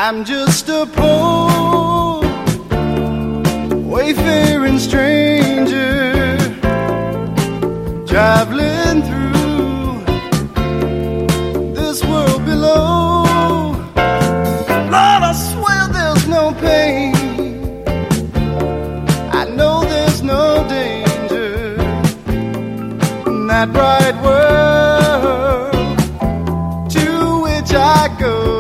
I'm just a poor, wayfaring stranger, traveling through this world below. Lord, I swear there's no pain, I know there's no danger in that bright world to which I go.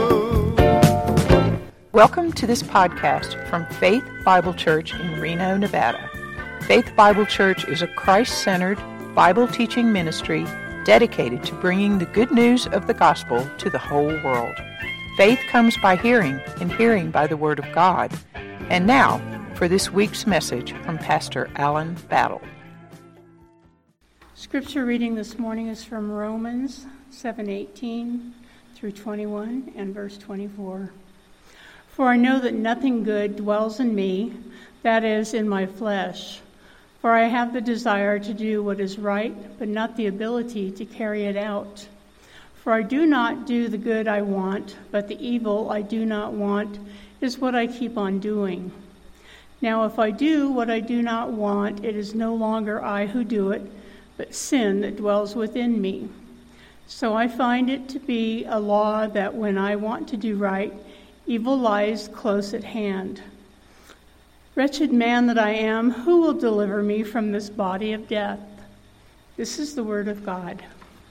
Welcome to this podcast from Faith Bible Church in Reno, Nevada. Faith Bible Church is a Christ-centered Bible teaching ministry dedicated to bringing the good news of the gospel to the whole world. Faith comes by hearing, and hearing by the Word of God. And now, for this week's message from Pastor Alan Battle. Scripture reading this morning is from Romans 7:18 through 21 and verse 24. For I know that nothing good dwells in me, that is, in my flesh. For I have the desire to do what is right, but not the ability to carry it out. For I do not do the good I want, but the evil I do not want is what I keep on doing. Now if I do what I do not want, it is no longer I who do it, but sin that dwells within me. So I find it to be a law that when I want to do right, evil lies close at hand. Wretched man that I am, who will deliver me from this body of death? This is the word of God.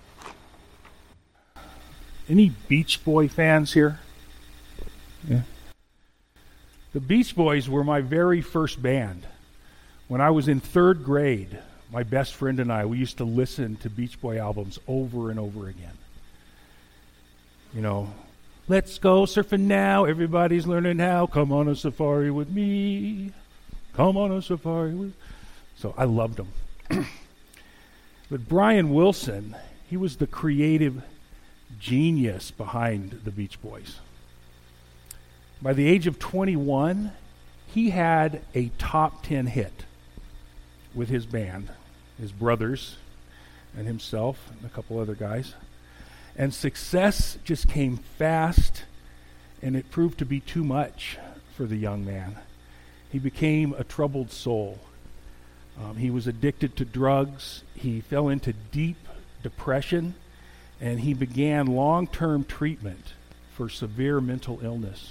Any Beach Boy fans here? Yeah. The Beach Boys were my very first band. When I was in third grade, my best friend and I, we used to listen to Beach Boy albums over and over again. You know, let's go surfing now, everybody's learning how. Come on a safari with me. Come on a safari with... So I loved them. But Brian Wilson, he was the creative genius behind the Beach Boys. By the age of 21, he had a top 10 hit with his band, his brothers and himself and a couple other guys. And success just came fast, and it proved to be too much for the young man. He became a troubled soul. He was addicted to drugs. He fell into deep depression, and he began long-term treatment for severe mental illness.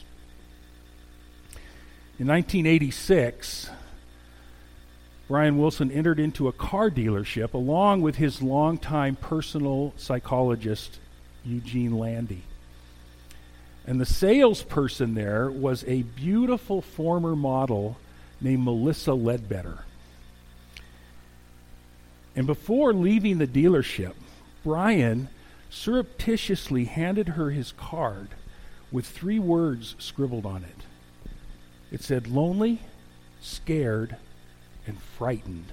In 1986, Brian Wilson entered into a car dealership along with his longtime personal psychologist, Eugene Landy. And the salesperson there was a beautiful former model named Melissa Ledbetter. And before leaving the dealership, Brian surreptitiously handed her his card with 3 words scribbled on it. It said, lonely, scared, and frightened.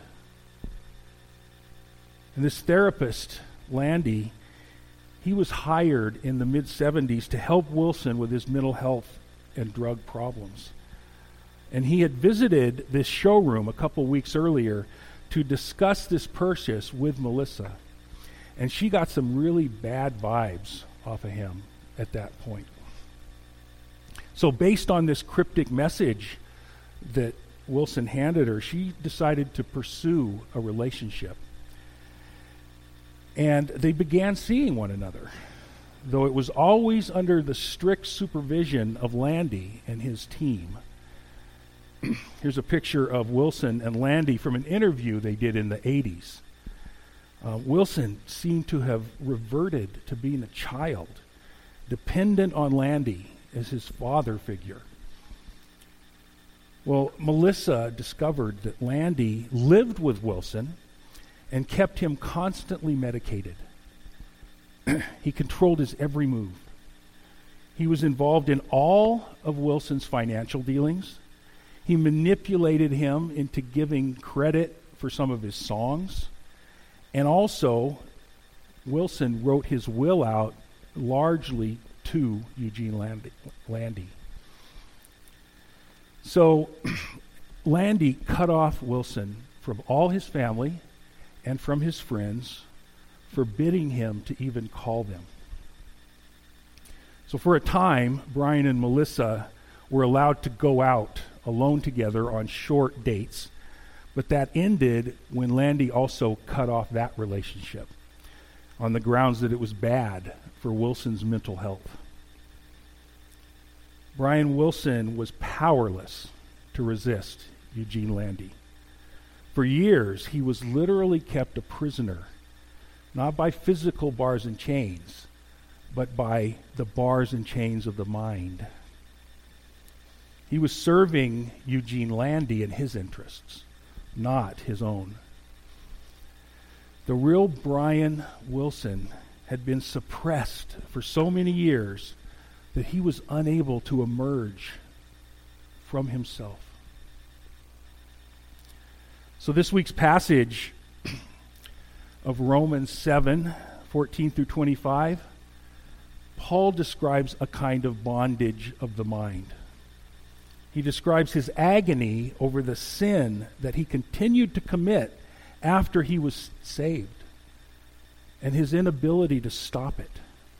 And this therapist, Landy, he was hired in the mid-70s to help Wilson with his mental health and drug problems. And he had visited this showroom a couple weeks earlier to discuss this purchase with Melissa. And she got some really bad vibes off of him at that point. So based on this cryptic message that Wilson handed her, she decided to pursue a relationship. And they began seeing one another, though it was always under the strict supervision of Landy and his team. Here's a picture of Wilson and Landy from an interview they did in the 80s. Wilson seemed to have reverted to being a child, dependent on Landy as his father figure. Well, Melissa discovered that Landy lived with Wilson and kept him constantly medicated. He controlled his every move. He was involved in all of Wilson's financial dealings. He manipulated him into giving credit for some of his songs. And also, Wilson wrote his will out largely to Eugene Landy. So Landy cut off Wilson from all his family and from his friends, forbidding him to even call them. So for a time, Brian and Melissa were allowed to go out alone together on short dates, but that ended when Landy also cut off that relationship on the grounds that it was bad for Wilson's mental health. Brian Wilson was powerless to resist Eugene Landy. For years, he was literally kept a prisoner, not by physical bars and chains, but by the bars and chains of the mind. He was serving Eugene Landy and his interests, not his own. The real Brian Wilson had been suppressed for so many years that he was unable to emerge from himself. So this week's passage of Romans 7:14 through 25, Paul describes a kind of bondage of the mind. He describes his agony over the sin that he continued to commit after he was saved, and his inability to stop it.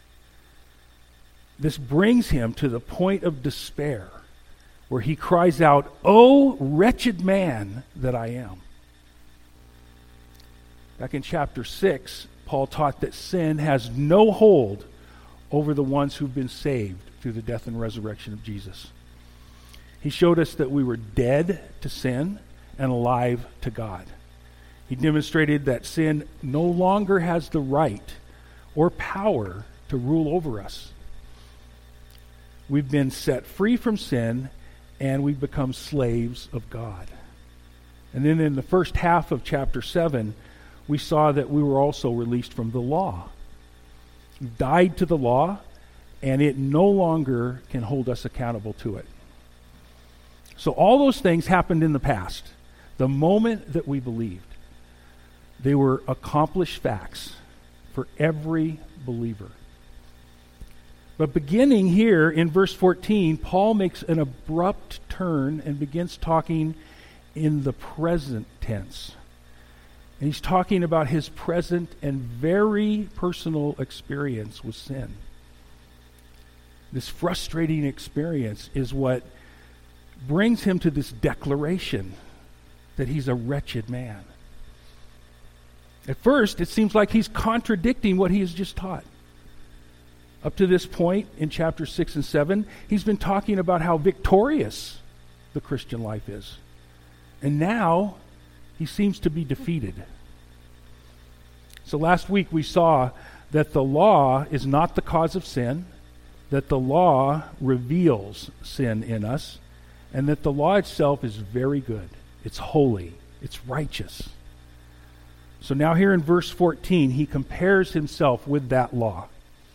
This brings him to the point of despair, where he cries out, "O wretched man that I am." Back in chapter 6, Paul taught that sin has no hold over the ones who've been saved through the death and resurrection of Jesus. He showed us that we were dead to sin and alive to God. He demonstrated that sin no longer has the right or power to rule over us. We've been set free from sin, and we've become slaves of God. And then in the first half of chapter 7, we saw that we were also released from the law. We died to the law, and it no longer can hold us accountable to it. So all those things happened in the past, the moment that we believed. They were accomplished facts for every believer. But beginning here in verse 14, Paul makes an abrupt turn and begins talking in the present tense. And he's talking about his present and very personal experience with sin. This frustrating experience is what brings him to this declaration that he's a wretched man. At first, it seems like he's contradicting what he has just taught. Up to this point in chapter 6 and 7, he's been talking about how victorious the Christian life is. And now, he seems to be defeated. So last week we saw that the law is not the cause of sin, that the law reveals sin in us, and that the law itself is very good. It's holy. It's righteous. So now here in verse 14, he compares himself with that law.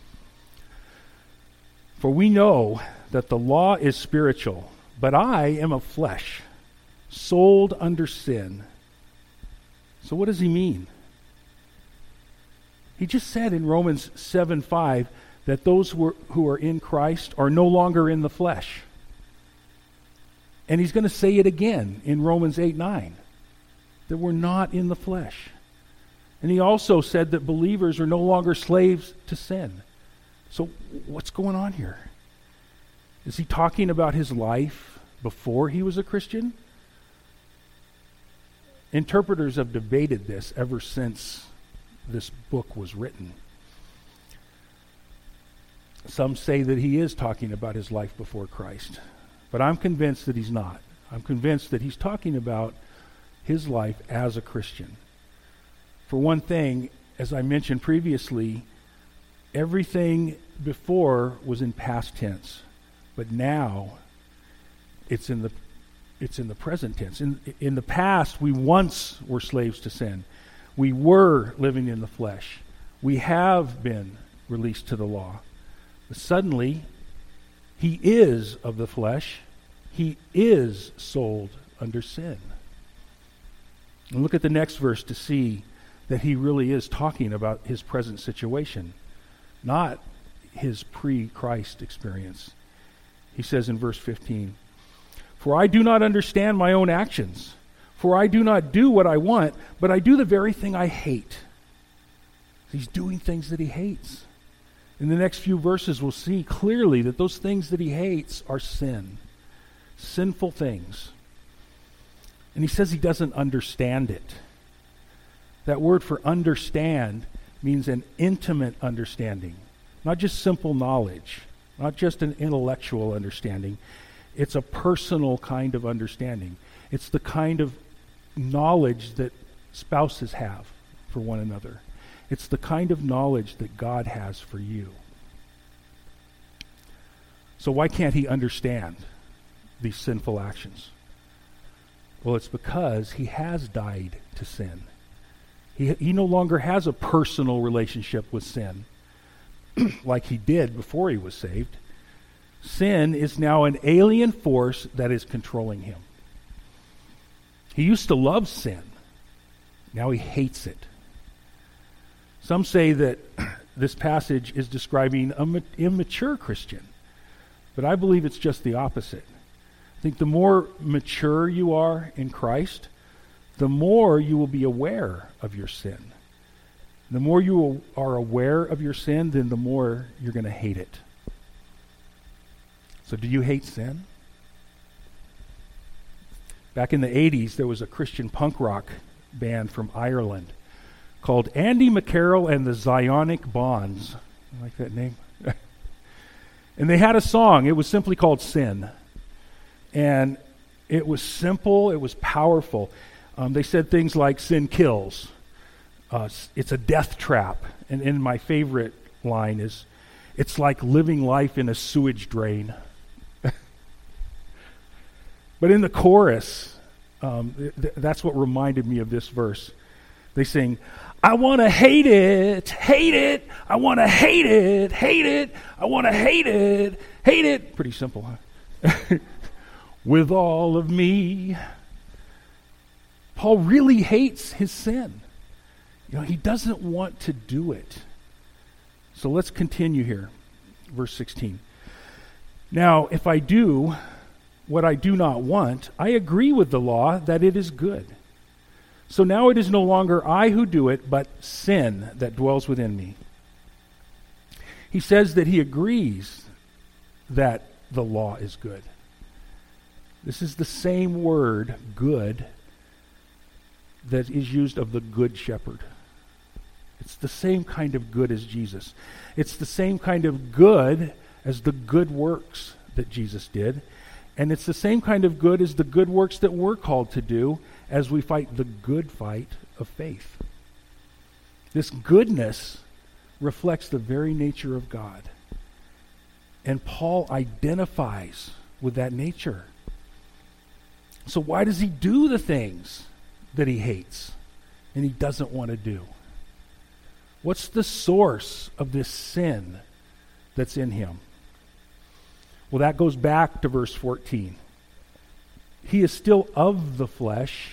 For we know that the law is spiritual, but I am of flesh, sold under sin. So what does he mean? He just said in Romans 7:5 that those who are in Christ are no longer in the flesh. And he's going to say it again in Romans 8:9, that we're not in the flesh. And he also said that believers are no longer slaves to sin. So what's going on here? Is he talking about his life before he was a Christian? Interpreters have debated this ever since this book was written. Some say that he is talking about his life before Christ, but I'm convinced that he's not. I'm convinced that he's talking about his life as a Christian. For one thing, as I mentioned previously, everything before was in past tense, but now it's in the present tense. In the past, we once were slaves to sin. We were living in the flesh. We have been released to the law. But suddenly, he is of the flesh. He is sold under sin. And look at the next verse to see that he really is talking about his present situation, not his pre-Christ experience. He says in verse 15, "For I do not understand my own actions. For I do not do what I want, but I do the very thing I hate." He's doing things that he hates. In the next few verses, we'll see clearly that those things that he hates are sin, sinful things. And he says he doesn't understand it. That word for understand means an intimate understanding, not just simple knowledge, not just an intellectual understanding. It's a personal kind of understanding. It's the kind of knowledge that spouses have for one another. It's the kind of knowledge that God has for you. So why can't he understand these sinful actions? Well, it's because he has died to sin. He no longer has a personal relationship with sin like he did before he was saved. Sin is now an alien force that is controlling him. He used to love sin. Now he hates it. Some say that this passage is describing an immature Christian, but I believe it's just the opposite. I think the more mature you are in Christ, the more you will be aware of your sin. The more you are aware of your sin, then the more you're going to hate it. So do you hate sin? Back in the 80s, there was a Christian punk rock band from Ireland called Andy McCarroll and the Zionic Bonds. I like that name. And they had a song. It was simply called Sin. And it was simple. It was powerful. They said things like, sin kills. It's a death trap. And my favorite line is, it's like living life in a sewage drain. But in the chorus, that's what reminded me of this verse. They sing, I want to hate it, I want to hate it, I want to hate it. Pretty simple, huh? With all of me. Paul really hates his sin. He doesn't want to do it. So let's continue here. Verse 16. Now, if I do what I do not want, I agree with the law that it is good. So now it is no longer I who do it, but sin that dwells within me. He says that he agrees that the law is good. This is the same word, good, that is used of the good shepherd. It's the same kind of good as Jesus. It's the same kind of good as the good works that Jesus did. And it's the same kind of good as the good works that we're called to do as we fight the good fight of faith. This goodness reflects the very nature of God. And Paul identifies with that nature. So why does he do the things that he hates and he doesn't want to do? What's the source of this sin that's in him? Well, that goes back to verse 14. He is still of the flesh,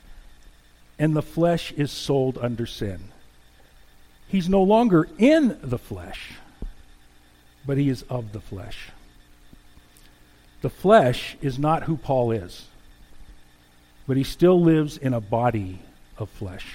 and the flesh is sold under sin. He's no longer in the flesh, but he is of the flesh. The flesh is not who Paul is, but he still lives in a body of flesh.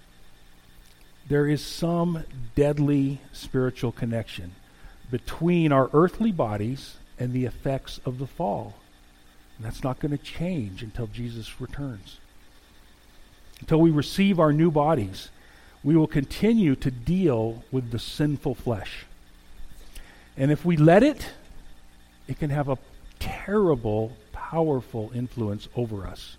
There is some deadly spiritual connection between our earthly bodies and the effects of the fall. And that's not going to change until Jesus returns. Until we receive our new bodies, we will continue to deal with the sinful flesh. And if we let it, it can have a terrible, powerful influence over us.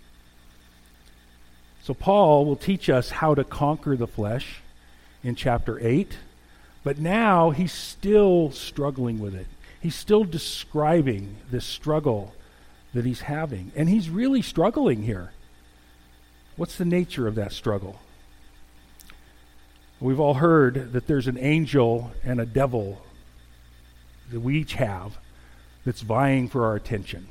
So Paul will teach us how to conquer the flesh in chapter 8, but now he's still struggling with it. He's still describing this struggle that he's having. And he's really struggling here. What's the nature of that struggle? We've all heard that there's an angel and a devil that we each have that's vying for our attention.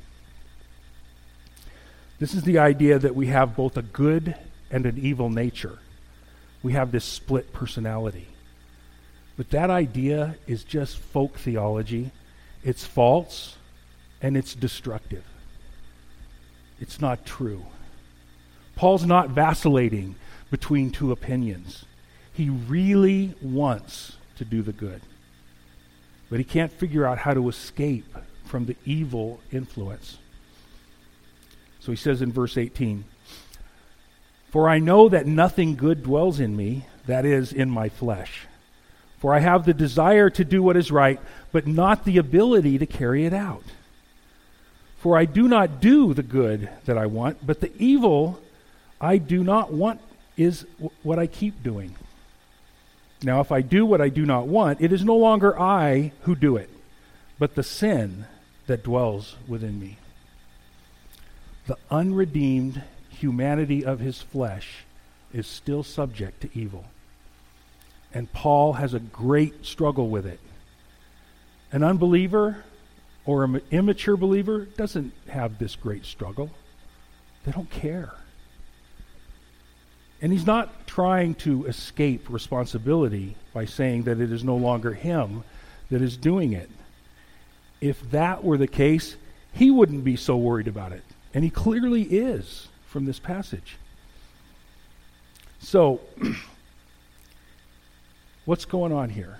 This is the idea that we have both a good and an evil nature. We have this split personality. But that idea is just folk theology. It's false and it's destructive. It's not true. Paul's not vacillating between two opinions. He really wants to do the good. but he can't figure out how to escape from the evil influence. So he says in verse 18, "For I know that nothing good dwells in me, that is, in my flesh. For I have the desire to do what is right, but not the ability to carry it out. For I do not do the good that I want, but the evil I do not want is what I keep doing. Now if I do what I do not want, it is no longer I who do it, but the sin that dwells within me." The unredeemed humanity of his flesh is still subject to evil. And Paul has a great struggle with it. An unbeliever or an immature believer doesn't have this great struggle. They don't care. And he's not trying to escape responsibility by saying that it is no longer him that is doing it. If that were the case, he wouldn't be so worried about it. And he clearly is from this passage. So, what's going on here?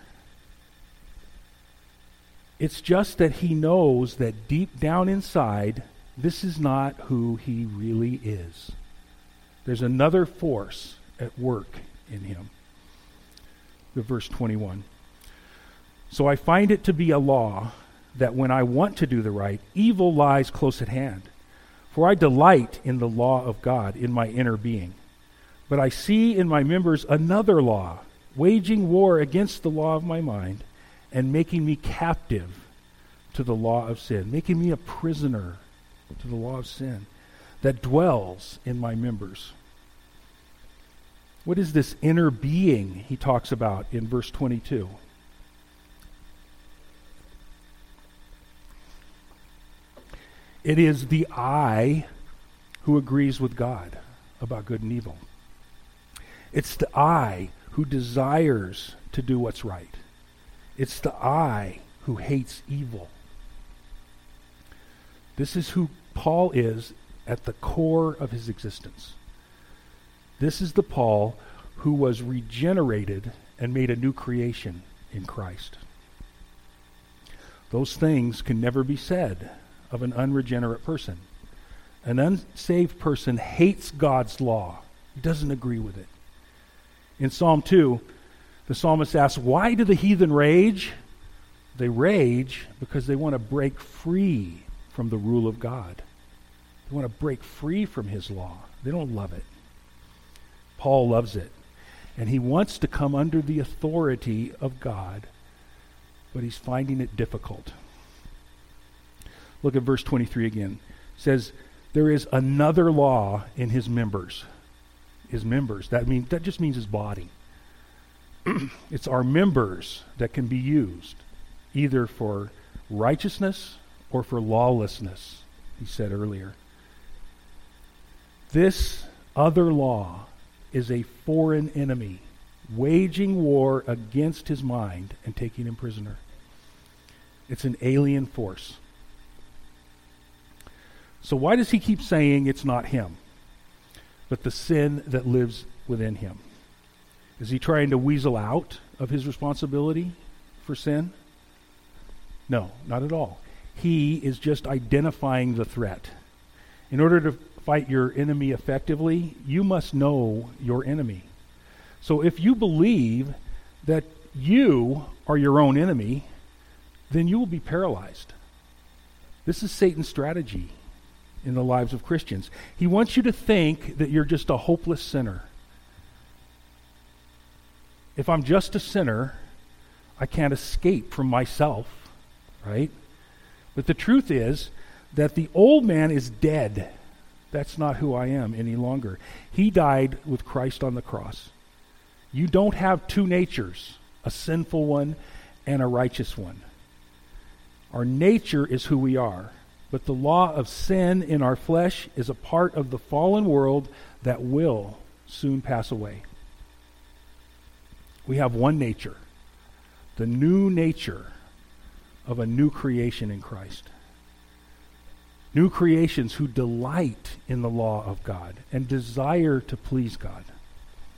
It's just that he knows that deep down inside, this is not who he really is. There's another force at work in him. The verse 21. "So I find it to be a law that when I want to do the right, evil lies close at hand. For I delight in the law of God in my inner being. But I see in my members another law, waging war against the law of my mind and making me captive to the law of sin," making me a prisoner to the law of sin that dwells in my members. What is this inner being he talks about in verse 22? It is the I who agrees with God about good and evil. It's the I who desires to do what's right. It's the I who hates evil. This is who Paul is at the core of his existence. This is the Paul who was regenerated and made a new creation in Christ. Those things can never be said of an unregenerate person. An unsaved person hates God's law. He doesn't agree with it. In Psalm 2, the psalmist asks, why do the heathen rage? They rage because they want to break free from the rule of God. They want to break free from his law. They don't love it. Paul loves it. And he wants to come under the authority of God, but he's finding it difficult. Look at verse 23 again. It says, there is another law in his members. His members. That just means his body. It's our members that can be used either for righteousness or for lawlessness, he said earlier. This other law is a foreign enemy, waging war against his mind and taking him prisoner. It's an alien force. So why does he keep saying it's not him, but the sin that lives within him? Is he trying to weasel out of his responsibility for sin? No, not at all. He is just identifying the threat. In order to fight your enemy effectively, you must know your enemy. So if you believe that you are your own enemy, then you will be paralyzed. This is Satan's strategy in the lives of Christians. He wants you to think that you're just a hopeless sinner. If I'm just a sinner, I can't escape from myself, right? But the truth is that the old man is dead. That's not who I am any longer. He died with Christ on the cross. You don't have two natures, a sinful one and a righteous one. Our nature is who we are, but the law of sin in our flesh is a part of the fallen world that will soon pass away. We have one nature, the new nature of a new creation in Christ. New creations who delight in the law of God and desire to please God.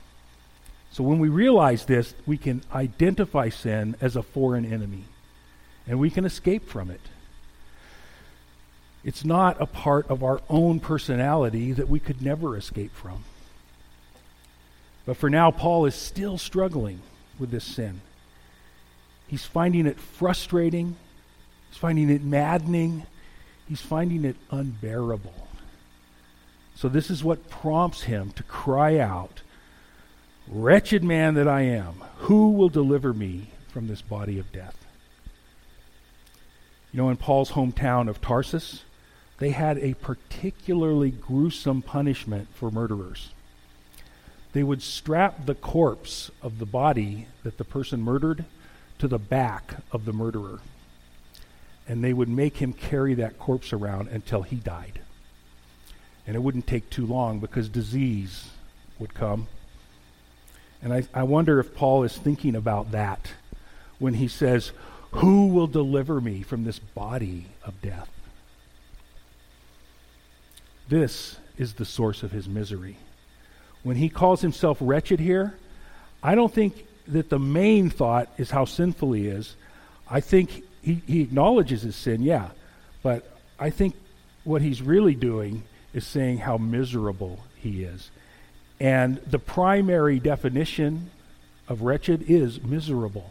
So when we realize this, we can identify sin as a foreign enemy. and we can escape from it. It's not a part of our own personality that we could never escape from. But for now, Paul is still struggling with this sin. He's finding it frustrating. He's finding it maddening. He's finding it unbearable. So this is what prompts him to cry out, "Wretched man that I am, who will deliver me from this body of death?" You know, in Paul's hometown of Tarsus, they had a particularly gruesome punishment for murderers. They would strap the corpse of the body that the person murdered to the back of the murderer. And they would make him carry that corpse around until he died. And it wouldn't take too long because disease would come. And I wonder if Paul is thinking about that when he says, "Who will deliver me from this body of death?" This is the source of his misery. When he calls himself wretched here, I don't think that the main thought is how sinful he is. I think he acknowledges his sin, yeah, but I think what he's really doing is saying how miserable he is. And the primary definition of wretched is miserable.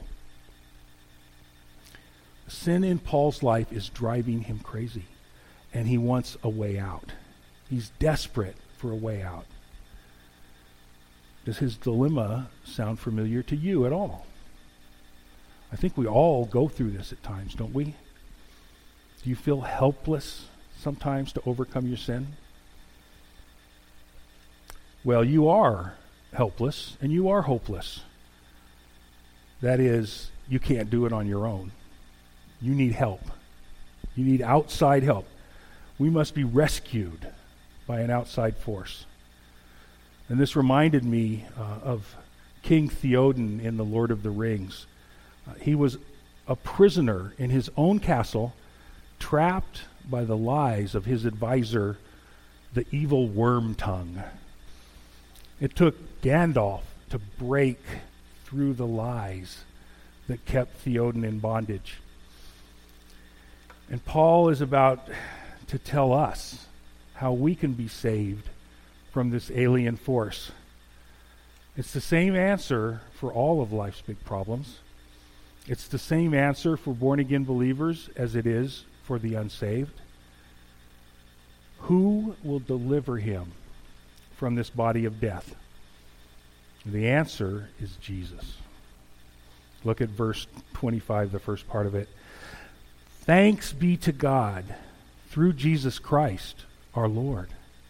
Sin in Paul's life is driving him crazy, and he wants a way out. He's desperate for a way out. Does his dilemma sound familiar to you at all? I think we all go through this at times, don't we? Do you feel helpless sometimes to overcome your sin? Well, you are helpless and you are hopeless. That is, you can't do it on your own. You need help. You need outside help. We must be rescued by an outside force. And this reminded me of King Theoden in The Lord of the Rings. He was a prisoner in his own castle, trapped by the lies of his advisor, the evil Wormtongue. It took Gandalf to break through the lies that kept Theoden in bondage. And Paul is about to tell us how we can be saved from this alien force. It's the same answer for all of life's big problems. It's the same answer for born-again believers as it is for the unsaved. Who will deliver him from this body of death? The answer is Jesus. Look at verse 25, the first part of it. Thanks be to God through Jesus Christ, our Lord.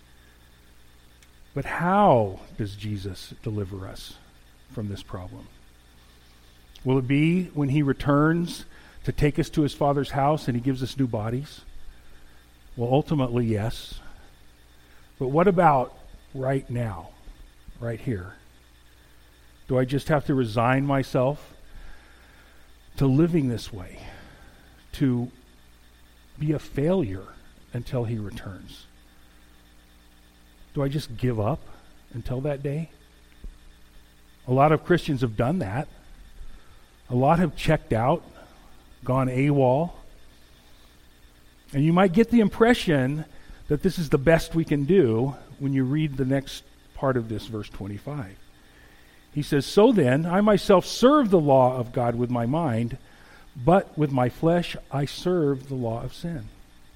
But how does Jesus deliver us from this problem? Will it be when he returns to take us to his Father's house and he gives us new bodies? Well, ultimately, yes. But what about right now, right here? Do I just have to resign myself to living this way, to be a failure until he returns? Do I just give up until that day? A lot of Christians have done that. A lot have checked out, gone AWOL. And you might get the impression that this is the best we can do when you read the next part of this, verse 25. He says, "So then, I myself serve the law of God with my mind, but with my flesh I serve the law of sin."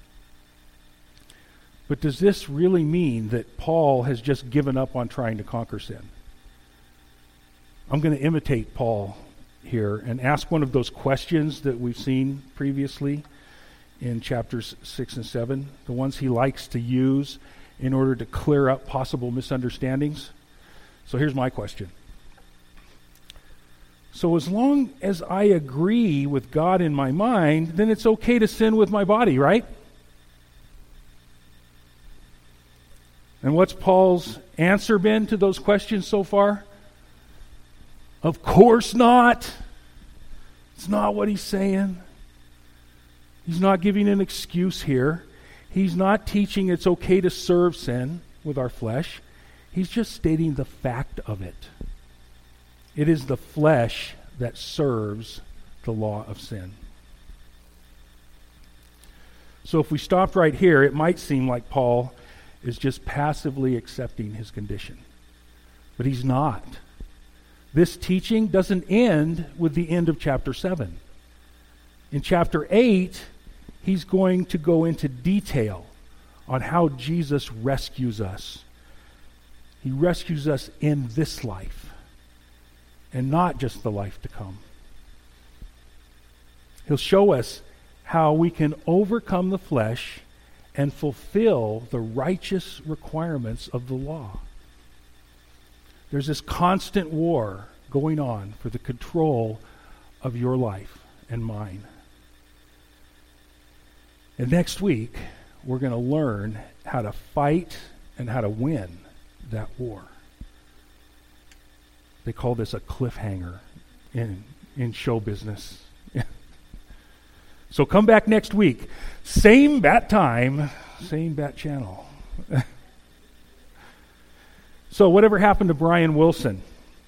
But does this really mean that Paul has just given up on trying to conquer sin? I'm going to imitate Paul here and ask one of those questions that we've seen previously in chapters 6 and 7, the ones he likes to use in order to clear up possible misunderstandings. So here's my question. So as long as I agree with God in my mind, then it's okay to sin with my body, right? And what's Paul's answer been to those questions so far? Of course not. It's not what he's saying. He's not giving an excuse here. He's not teaching it's okay to serve sin with our flesh. He's just stating the fact of it. It is the flesh that serves the law of sin. So if we stopped right here, it might seem like Paul is just passively accepting his condition. But he's not. This teaching doesn't end with the end of chapter 7. In chapter 8, he's going to go into detail on how Jesus rescues us. He rescues us in this life, and not just the life to come. He'll show us how we can overcome the flesh and fulfill the righteous requirements of the law. There's this constant war going on for the control of your life and mine. And next week, we're going to learn how to fight and how to win that war. They call this a cliffhanger in show business. So come back next week. Same bat time, same bat channel. So whatever happened to Brian Wilson?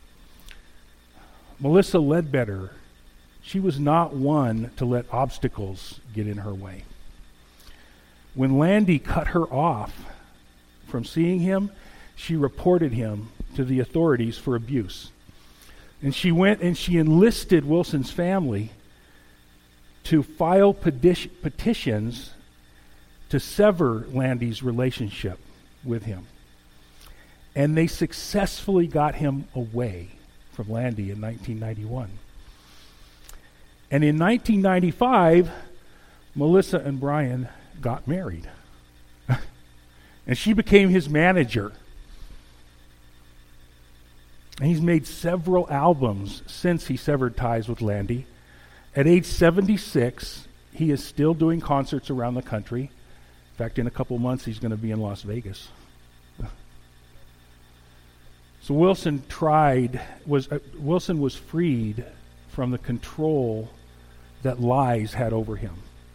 Melissa Ledbetter, she was not one to let obstacles get in her way. When Landy cut her off from seeing him, she reported him to the authorities for abuse. And she went and she enlisted Wilson's family to file petitions to sever Landy's relationship with him. And they successfully got him away from Landy in 1991. And in 1995, Melissa and Brian got married. And she became his manager. And he's made several albums since he severed ties with Landy. At age 76, he is still doing concerts around the country. In fact, in a couple months, he's going to be in Las Vegas. So Wilson was freed from the control that lies had over him.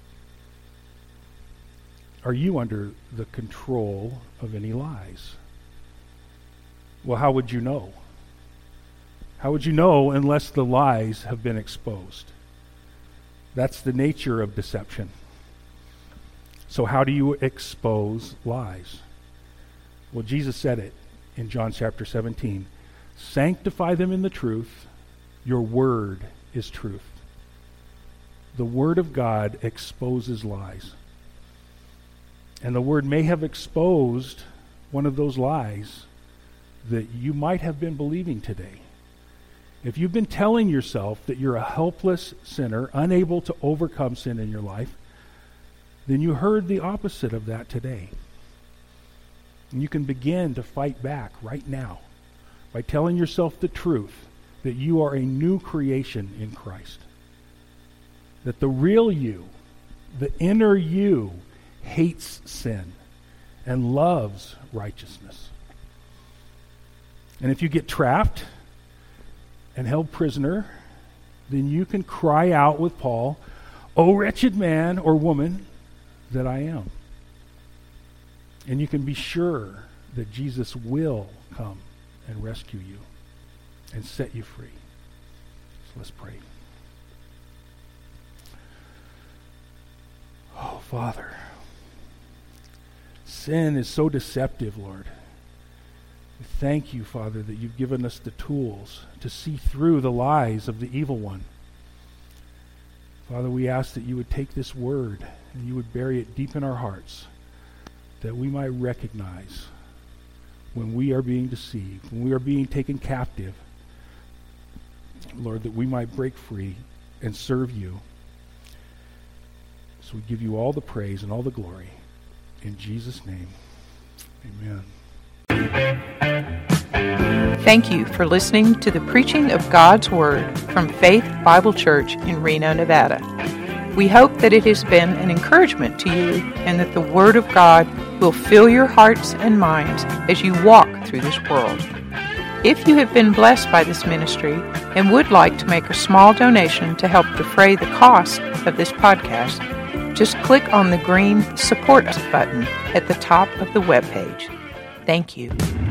Are you under the control of any lies? Well, how would you know? How would you know unless the lies have been exposed? That's the nature of deception. So how do you expose lies? Well, Jesus said it in John chapter 17. Sanctify them in the truth. Your word is truth. The word of God exposes lies. And the word may have exposed one of those lies that you might have been believing today. If you've been telling yourself that you're a helpless sinner, unable to overcome sin in your life, then you heard the opposite of that today. And you can begin to fight back right now by telling yourself the truth that you are a new creation in Christ. That the real you, the inner you, hates sin and loves righteousness. And if you get trapped and held prisoner, then you can cry out with Paul, "O wretched man or woman that I am." And you can be sure that Jesus will come and rescue you and set you free. So let's pray. Oh, Father, sin is so deceptive, Lord. Thank you, Father, that you've given us the tools to see through the lies of the evil one. Father, we ask that you would take this word and you would bury it deep in our hearts, that we might recognize when we are being deceived, when we are being taken captive, Lord, that we might break free and serve you. So we give you all the praise and all the glory. In Jesus' name, amen. Thank you for listening to the preaching of God's Word from Faith Bible Church in Reno, Nevada. We hope that it has been an encouragement to you and that the Word of God will fill your hearts and minds as you walk through this world. If you have been blessed by this ministry and would like to make a small donation to help defray the cost of this podcast, just click on the green Support Us button at the top of the webpage. Thank you.